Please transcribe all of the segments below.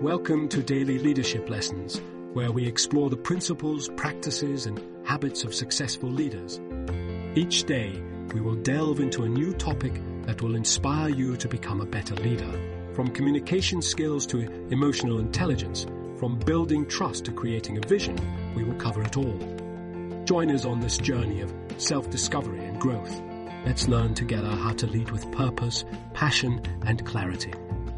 Welcome to Daily Leadership Lessons, where we explore the principles, practices, and habits of successful leaders. Each day, we will delve into a new topic that will inspire you to become a better leader. From communication skills to emotional intelligence, from building trust to creating a vision, we will cover it all. Join us on this journey of self-discovery and growth. Let's learn together how to lead with purpose, passion, and clarity.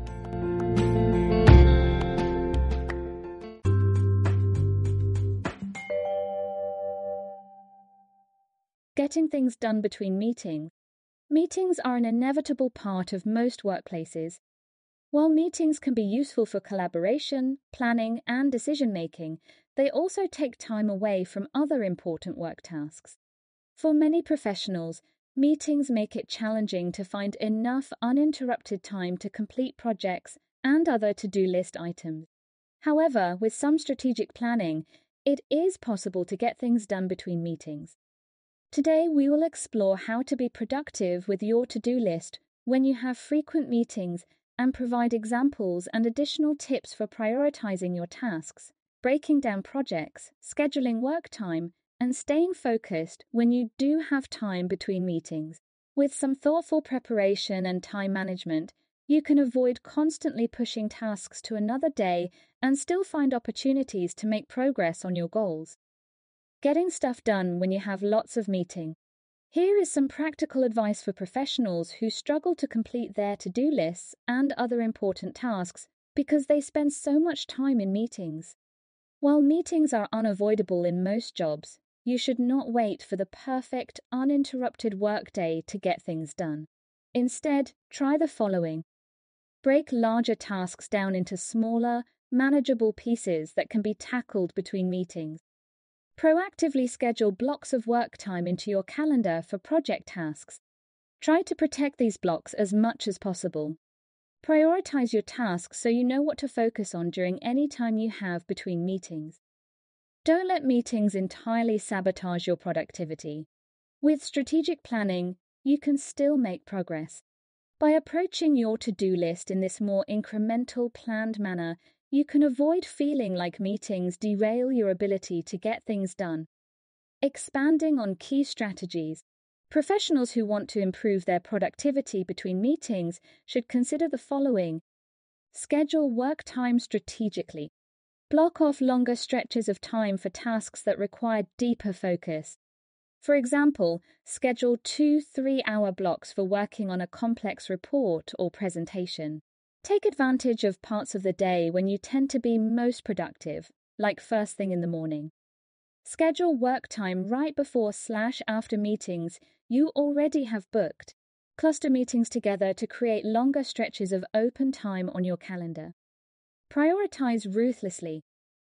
Getting things done between meetings. Meetings are an inevitable part of most workplaces. While meetings can be useful for collaboration, planning, and decision-making, they also take time away from other important work tasks. For many professionals, meetings make it challenging to find enough uninterrupted time to complete projects and other to-do list items. However, with some strategic planning, it is possible to get things done between meetings. Today, we will explore how to be productive with your to-do list when you have frequent meetings and provide examples and additional tips for prioritizing your tasks, breaking down projects, scheduling work time, and staying focused when you do have time between meetings. With some thoughtful preparation and time management, you can avoid constantly pushing tasks to another day and still find opportunities to make progress on your goals. Getting stuff done when you have lots of meetings. Here is some practical advice for professionals who struggle to complete their to-do lists and other important tasks because they spend so much time in meetings. While meetings are unavoidable in most jobs, you should not wait for the perfect, uninterrupted workday to get things done. Instead, try the following. Break larger tasks down into smaller, manageable pieces that can be tackled between meetings. Proactively schedule blocks of work time into your calendar for project tasks. Try to protect these blocks as much as possible. Prioritize your tasks so you know what to focus on during any time you have between meetings. Don't let meetings entirely sabotage your productivity. With strategic planning, you can still make progress. By approaching your to-do list in this more incremental, planned manner, you can avoid feeling like meetings derail your ability to get things done. Expanding on key strategies. Professionals who want to improve their productivity between meetings should consider the following. Schedule work time strategically. Block off longer stretches of time for tasks that require deeper focus. For example, schedule 2 3-hour blocks for working on a complex report or presentation. Take advantage of parts of the day when you tend to be most productive, like first thing in the morning. Schedule work time right before/after meetings you already have booked. Cluster meetings together to create longer stretches of open time on your calendar. Prioritize ruthlessly.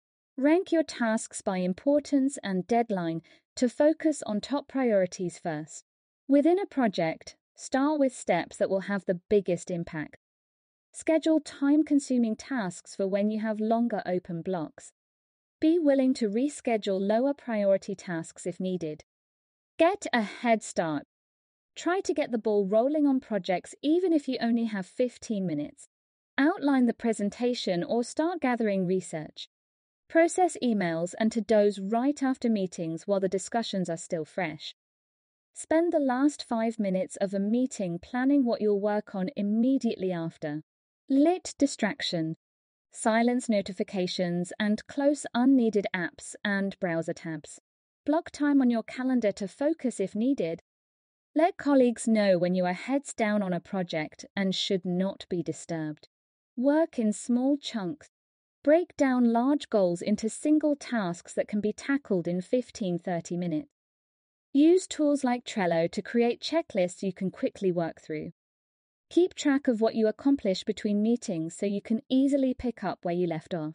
Rank your tasks by importance and deadline to focus on top priorities first. Within a project, start with steps that will have the biggest impact. Schedule time-consuming tasks for when you have longer open blocks. Be willing to reschedule lower priority tasks if needed. Get a head start. Try to get the ball rolling on projects even if you only have 15 minutes. Outline the presentation or start gathering research. Process emails and to-dos right after meetings while the discussions are still fresh. Spend the last 5 minutes of a meeting planning what you'll work on immediately after. Lit distraction. Silence notifications and close unneeded apps and browser tabs. Block time on your calendar to focus if needed. Let colleagues know when you are heads down on a project and should not be disturbed. Work in small chunks. Break down large goals into single tasks that can be tackled in 15-30 minutes. Use tools like Trello to create checklists you can quickly work through. Keep track of what you accomplish between meetings so you can easily pick up where you left off.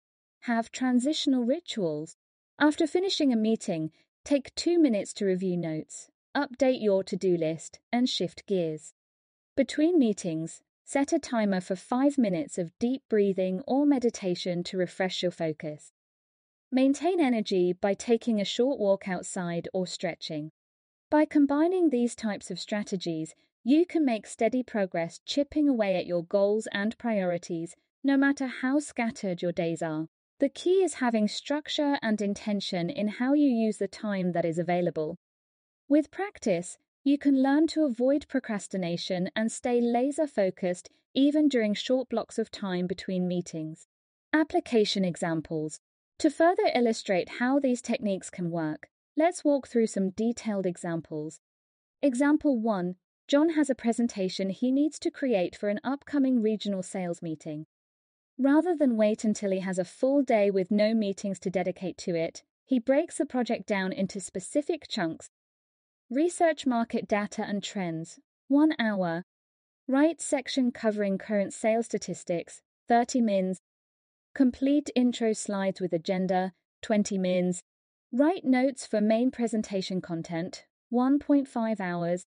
Have transitional rituals. After finishing a meeting, take 2 minutes to review notes, update your to-do list, and shift gears. Between meetings, set a timer for 5 minutes of deep breathing or meditation to refresh your focus. Maintain energy by taking a short walk outside or stretching. By combining these types of strategies, you can make steady progress chipping away at your goals and priorities no matter how scattered your days are. The key is having structure and intention in how you use the time that is available. With practice, you can learn to avoid procrastination and stay laser-focused even during short blocks of time between meetings. Application examples. To further illustrate how these techniques can work, let's walk through some detailed examples. Example 1. John has a presentation he needs to create for an upcoming regional sales meeting. Rather than wait until he has a full day with no meetings to dedicate to it, he breaks the project down into specific chunks. Research market data and trends, 1 hour. Write section covering current sales statistics, 30 mins. Complete intro slides with agenda, 20 mins. Write notes for main presentation content, 1.5 hours.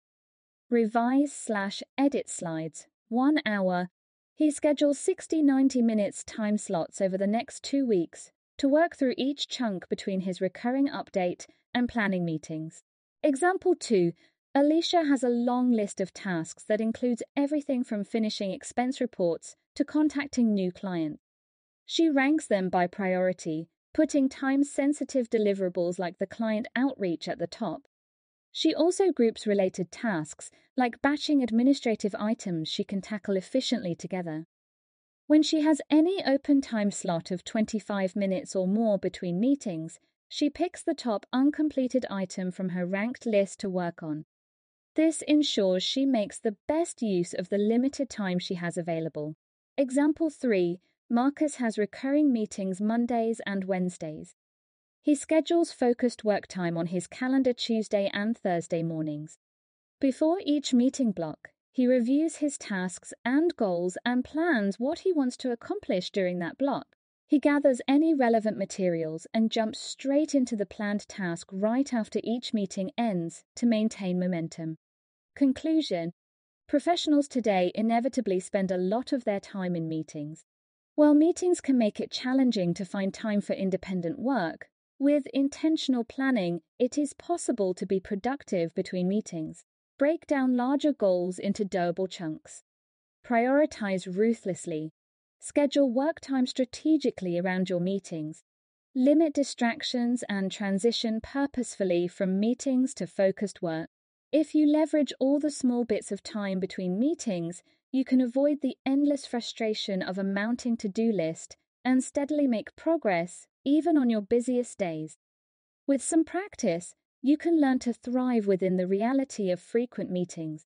Revise/edit slides, 1 hour. He schedules 60-90 minutes time slots over the next 2 weeks to work through each chunk between his recurring update and planning meetings. Example 2. Alicia has a long list of tasks that includes everything from finishing expense reports to contacting new clients. She ranks them by priority, putting time-sensitive deliverables like the client outreach at the top. She also groups related tasks, like batching administrative items she can tackle efficiently together. When she has any open time slot of 25 minutes or more between meetings, she picks the top uncompleted item from her ranked list to work on. This ensures she makes the best use of the limited time she has available. Example 3. Marcus has recurring meetings Mondays and Wednesdays. He schedules focused work time on his calendar Tuesday and Thursday mornings. Before each meeting block, he reviews his tasks and goals and plans what he wants to accomplish during that block. He gathers any relevant materials and jumps straight into the planned task right after each meeting ends to maintain momentum. Conclusion: professionals today inevitably spend a lot of their time in meetings. While meetings can make it challenging to find time for independent work, with intentional planning, it is possible to be productive between meetings. Break down larger goals into doable chunks. Prioritize ruthlessly. Schedule work time strategically around your meetings. Limit distractions and transition purposefully from meetings to focused work. If you leverage all the small bits of time between meetings, you can avoid the endless frustration of a mounting to-do list and steadily make progress even on your busiest days. With some practice, you can learn to thrive within the reality of frequent meetings.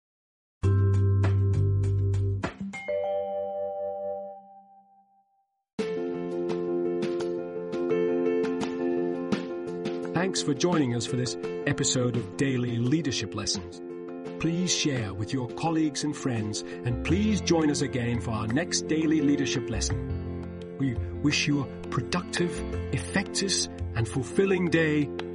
Thanks for joining us for this episode of Daily Leadership Lessons. Please share with your colleagues and friends, and please join us again for our next Daily Leadership Lesson. We wish you a productive, effective, and fulfilling day